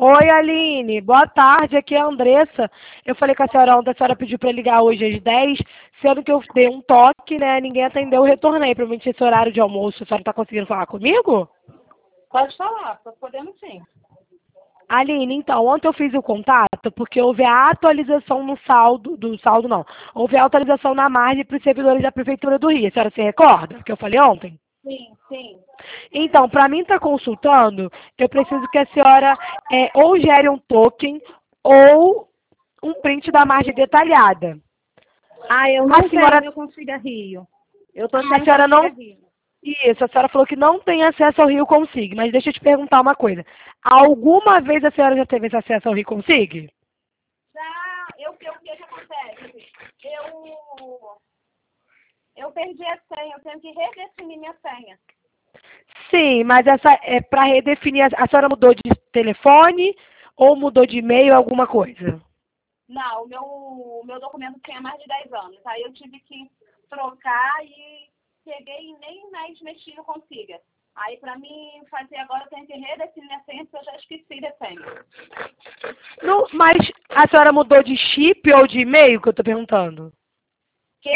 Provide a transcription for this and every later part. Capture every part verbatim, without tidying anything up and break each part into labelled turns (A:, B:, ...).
A: Oi, Aline. Boa tarde. Aqui é a Andressa. Eu falei com a senhora ontem, a senhora pediu para ligar hoje às dez, sendo que eu dei um toque, né? Ninguém atendeu, eu retornei. Provavelmente esse horário de almoço. A senhora está conseguindo falar comigo?
B: Pode falar, podemos sim.
A: Aline, então, ontem eu fiz o contato porque houve a atualização no saldo, do saldo não, houve a atualização na margem para os servidores da Prefeitura do Rio. A senhora se recorda que eu falei ontem?
B: Sim, sim.
A: Então, para mim estar consultando, eu preciso que a senhora é, ou gere um token ou um print da margem detalhada.
B: Ah, eu
A: A
B: não
A: senhora,
B: tenho meu Consiga Rio. Eu tô
A: a
B: sem
A: senhora
B: Consiga
A: não,
B: Rio.
A: isso, a senhora falou que não tem acesso ao Rio Consig, mas deixa eu te perguntar uma coisa. Alguma vez a senhora já teve esse acesso ao Rio Consig?
B: Já, eu, eu, o que que acontece? Eu, eu perdi a senha, eu tenho que redefinir minha senha.
A: Sim, mas essa é para redefinir. A a senhora mudou de telefone ou mudou de e-mail, alguma coisa?
B: Não, o meu, o meu documento tinha mais de dez anos. Aí eu tive que trocar e peguei e nem mais mexi no Consiga. Aí, para mim fazer agora, eu tenho que redefinir a senha, porque eu já esqueci da senha.
A: Não, mas a senhora mudou de chip ou de e-mail, que eu estou perguntando?
B: Quê?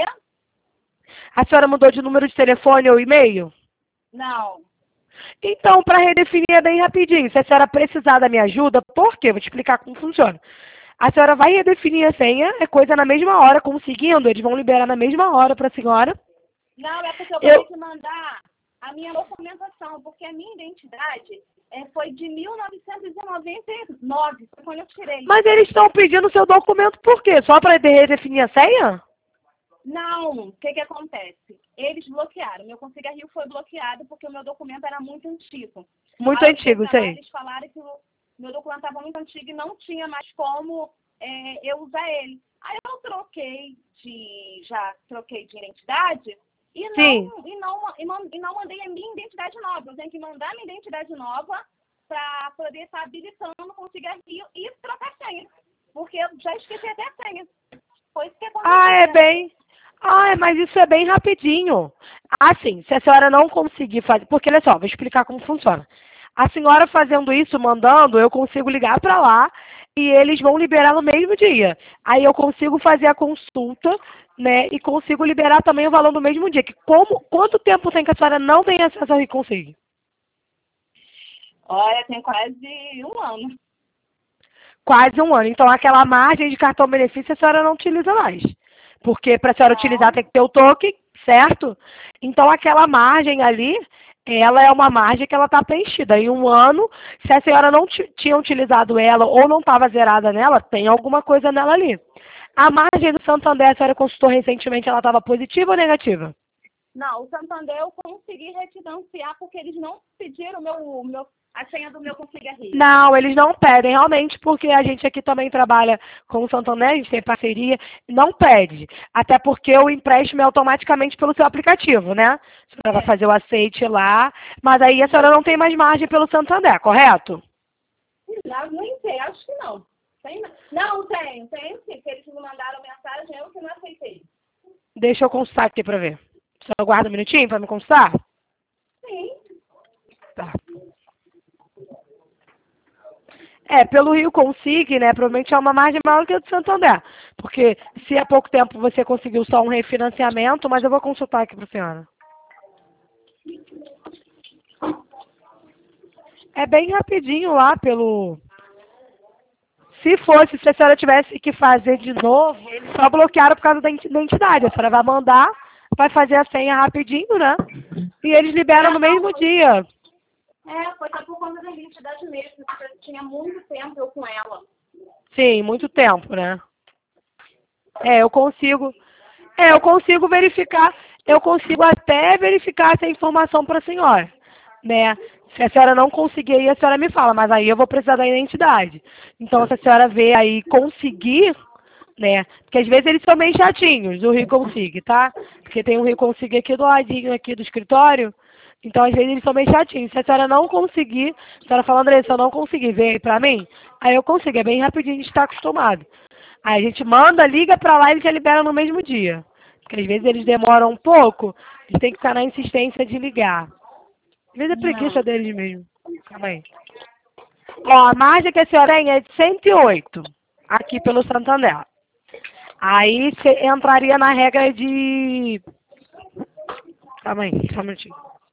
A: A senhora mudou de número de telefone ou e-mail?
B: Não.
A: Então, para redefinir é bem rapidinho. Se a senhora precisar da minha ajuda, por quê? Vou te explicar como funciona. A senhora vai redefinir a senha, é coisa na mesma hora, conseguindo, eles vão liberar na mesma hora para a senhora.
B: Não, é porque eu vou
A: Eu,
B: ter que mandar a minha documentação, porque a minha identidade é, foi de mil novecentos e noventa e nove, foi quando eu tirei.
A: mas eles estão pedindo seu documento por quê? Só para redefinir a senha?
B: Não, o que que acontece? Eles bloquearam. Meu Consiga Rio foi bloqueado porque o meu documento era muito antigo.
A: Muito
B: Aí eu fui
A: antigo,
B: pra
A: isso
B: lá,
A: aí.
B: eles falaram que o meu documento estava muito antigo e não tinha mais como é, eu usar ele. Aí eu troquei de, já troquei de identidade e
A: Sim.
B: não, e não, e man- e não mandei a minha identidade nova. Eu tenho que mandar minha identidade nova para poder estar habilitando o Consiga Rio e trocar a senha. Porque eu já esqueci até a senha. Foi isso que
A: Ah, é
B: aconteceu.
A: bem. Ah, é, mas isso é bem rapidinho. Assim, se a senhora não conseguir fazer. Porque, olha só, vou explicar como funciona. A senhora fazendo isso, mandando, eu consigo ligar para lá e eles vão liberar no mesmo dia. Aí eu consigo fazer a consulta, né? E consigo liberar também o valor no mesmo dia. Que como, quanto tempo tem que a senhora não tem acesso ao Reconsig?
B: Olha, tem quase um ano.
A: Quase um ano. Então, aquela margem de cartão benefício a senhora não utiliza mais. Porque para a senhora utilizar
B: Não.
A: tem que ter o token, certo? Então, aquela margem ali, ela é uma margem que ela está preenchida. Em um ano, se a senhora não tinha utilizado ela ou não estava zerada nela, tem alguma coisa nela ali. A margem do Santander, a senhora consultou recentemente, ela estava positiva ou negativa?
B: Não, o Santander eu consegui refinanciar porque eles não pediram o meu, o meu, a senha do meu Consiga Rio.
A: Não, eles não pedem, realmente, porque a gente aqui também trabalha com o Santander, a gente tem parceria, não pede. Até porque o empréstimo é automaticamente pelo seu aplicativo, né? A senhora vai
B: É.
A: fazer o aceite lá, mas aí a senhora não tem mais margem pelo Santander, correto?
B: Não, nem sei, acho que não. Tem, não, tem, tem sim, porque eles me mandaram mensagem, eu que não aceitei.
A: Deixa eu consultar aqui pra ver. Só aguarda um minutinho pra me consultar?
B: Sim.
A: Tá. É, pelo Rio Consig, né, provavelmente é uma margem maior que a do Santander. Porque se há pouco tempo você conseguiu só um refinanciamento, mas eu vou consultar aqui para a senhora. É bem rapidinho lá pelo... Se fosse, se a senhora tivesse que fazer de novo, eles só bloquearam por causa da identidade. A senhora vai mandar, vai fazer a senha rapidinho, né? E eles liberam
B: É,
A: no
B: não,
A: mesmo dia.
B: é, foi só por conta da identidade mesmo, porque eu tinha muito tempo eu com ela.
A: Sim, muito tempo, né? É, eu consigo. É, eu consigo verificar, eu consigo até verificar essa informação para a senhora, né? Se a senhora não conseguir aí, a senhora me fala, mas aí eu vou precisar da identidade. Então, se a senhora vê aí conseguir, né? Porque às vezes eles são bem chatinhos, o Rio Consig, tá? Porque tem um Rio Consig aqui do ladinho aqui do escritório, então às vezes eles são bem chatinhos. Se a senhora não conseguir, a senhora fala, Andressa, se eu não conseguir, vem aí pra mim, aí eu consigo, é bem rapidinho, a gente está acostumado. Aí a gente manda, liga pra lá e eles já liberam no mesmo dia. Porque às vezes eles demoram um pouco, a gente tem que ficar na insistência de ligar. Às vezes é preguiça
B: Não.
A: deles mesmo. Calma aí. Ó, a margem que a senhora tem é de cento e oito, aqui pelo Santander. Aí você entraria na regra de... Calma aí, só um minutinho.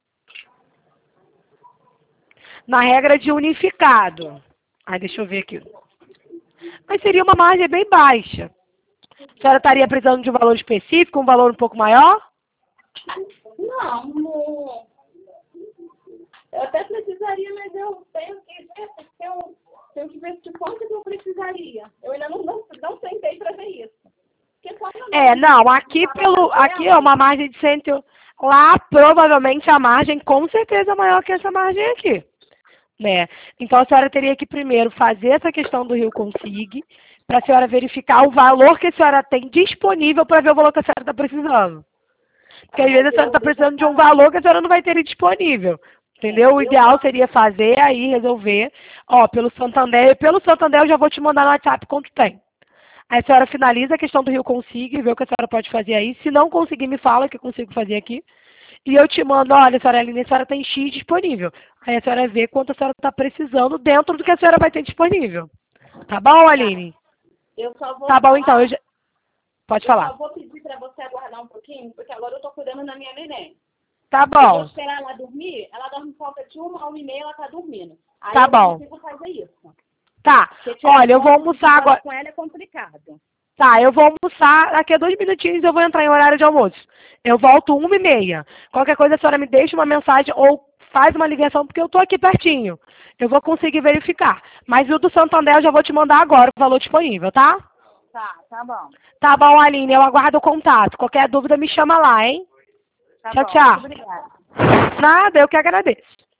A: Na regra de unificado. Aí deixa eu ver aqui. Mas seria uma margem bem baixa. A senhora estaria precisando de um valor específico, um valor um pouco maior?
B: Não, não. Eu até precisaria, mas eu tenho que ver, porque eu tenho que ver de quanto que eu precisaria. Eu ainda não, não, não tentei para ver isso. Porque quando eu
A: É, não, aqui pelo. Aqui é uma margem de cento. Lá provavelmente a margem com certeza é maior que essa margem aqui. Né? Então a senhora teria que primeiro fazer essa questão do Rio Consig, para a senhora verificar o valor que a senhora tem disponível para ver o valor que a senhora está precisando. Porque às vezes a senhora está precisando de um valor que a senhora não vai ter disponível. Entendeu? O ideal seria fazer aí, resolver. Ó, pelo Santander, pelo Santander eu já vou te mandar no WhatsApp quanto tem. Aí a senhora finaliza a questão do Rio Consig, vê o que a senhora pode fazer aí. Se não conseguir, me fala que eu consigo fazer aqui. E eu te mando, olha, senhora Aline, a senhora tem X disponível. Aí a senhora vê quanto a senhora está precisando dentro do que a senhora vai ter disponível. Tá bom, Aline?
B: Eu só vou
A: Tá bom,
B: falar,
A: então. Eu já... Pode
B: eu
A: falar.
B: só vou pedir para você aguardar um pouquinho, porque agora eu estou cuidando da minha neném.
A: Tá
B: Eu vou
A: bom.
B: esperar ela dormir, ela dorme por volta de uma, uma e meia, ela está dormindo. Aí
A: Tá
B: eu
A: bom.
B: consigo fazer isso.
A: Tá.
B: Porque tirar
A: Olha, eu vou
B: foto de
A: almoçar
B: fora
A: agora.
B: com ela é complicado.
A: Tá, eu vou almoçar, daqui a dois minutinhos eu vou entrar em horário de almoço. Eu volto uma e meia. Qualquer coisa a senhora me deixa uma mensagem ou faz uma ligação, porque eu tô aqui pertinho. Eu vou conseguir verificar. Mas o do Santander eu já vou te mandar agora o valor disponível, tá?
B: Tá, tá bom.
A: Tá bom, Aline, eu aguardo o contato. Qualquer dúvida me chama lá, hein?
B: Tá
A: Tchau,
B: bom.
A: tchau.
B: Muito obrigada.
A: Nada, eu que agradeço.